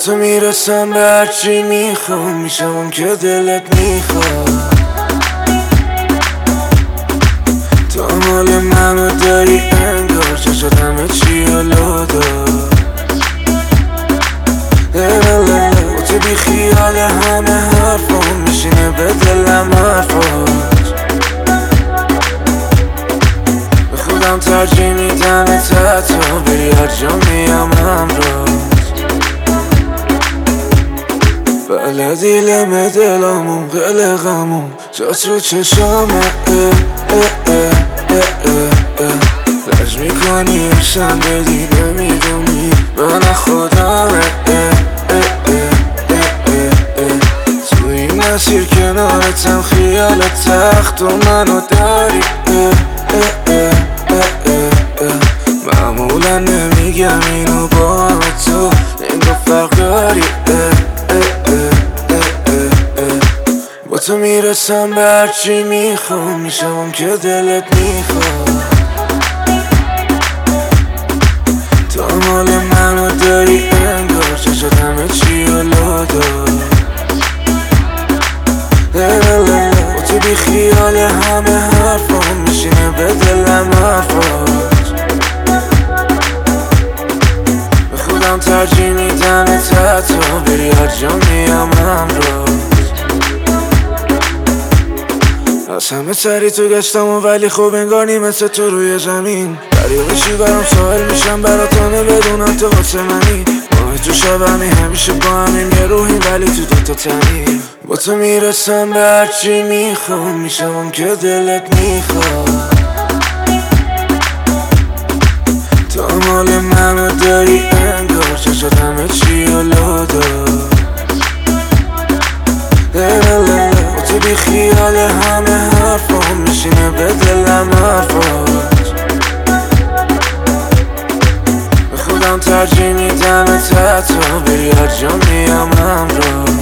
تو میرسم به هرچی میخوام، میشم اون که دلت میخواد. تو مال منو داری انگار، چشات همه چی حالا دار. با تو بی خیال همه حرفام، میشینه به دلم حرفات. به خودم ترجیح میدم تا بری هر جا میام همراهت. بلدی لمه دلامون قلقمون جات رو چشامه. لج میکنی عشقم بدی نمیدونی من خودمه. تو این مسیر کنارتم خیالت تخت و منو داری. معمولا نمیگم اینو با تو، این رو فرق داری. با تو میرسم به هرچی میخوام، میشم اون که دلت میخواد. تو مال منو داری انگار، چشات همه چی حالا دار. با تو بی خیال همه حرفام، میشینه به دلم حرفات. به خودم ترجیح میدم تا بری هر جا میام همراهت. از همه سری تو گشتم و ولی خوب انگار نیمت تو روی زمین. دریا بشی برام ساحل میشم براتانه بدونم تو واسه منی. ماه تو شبمی همیشه با همین یه روحی ولی تو دوتا تنی. با تو میرسم به هرچی میخوام، میشم اون که دلت میخواد. تو مال منو داری انگار، چشات همه چی حالا دار. تو بی خیال همه حرفام، میشینه به دلم حرفات. به خودم ترجیح میدم تا بری هر جا میام همراه.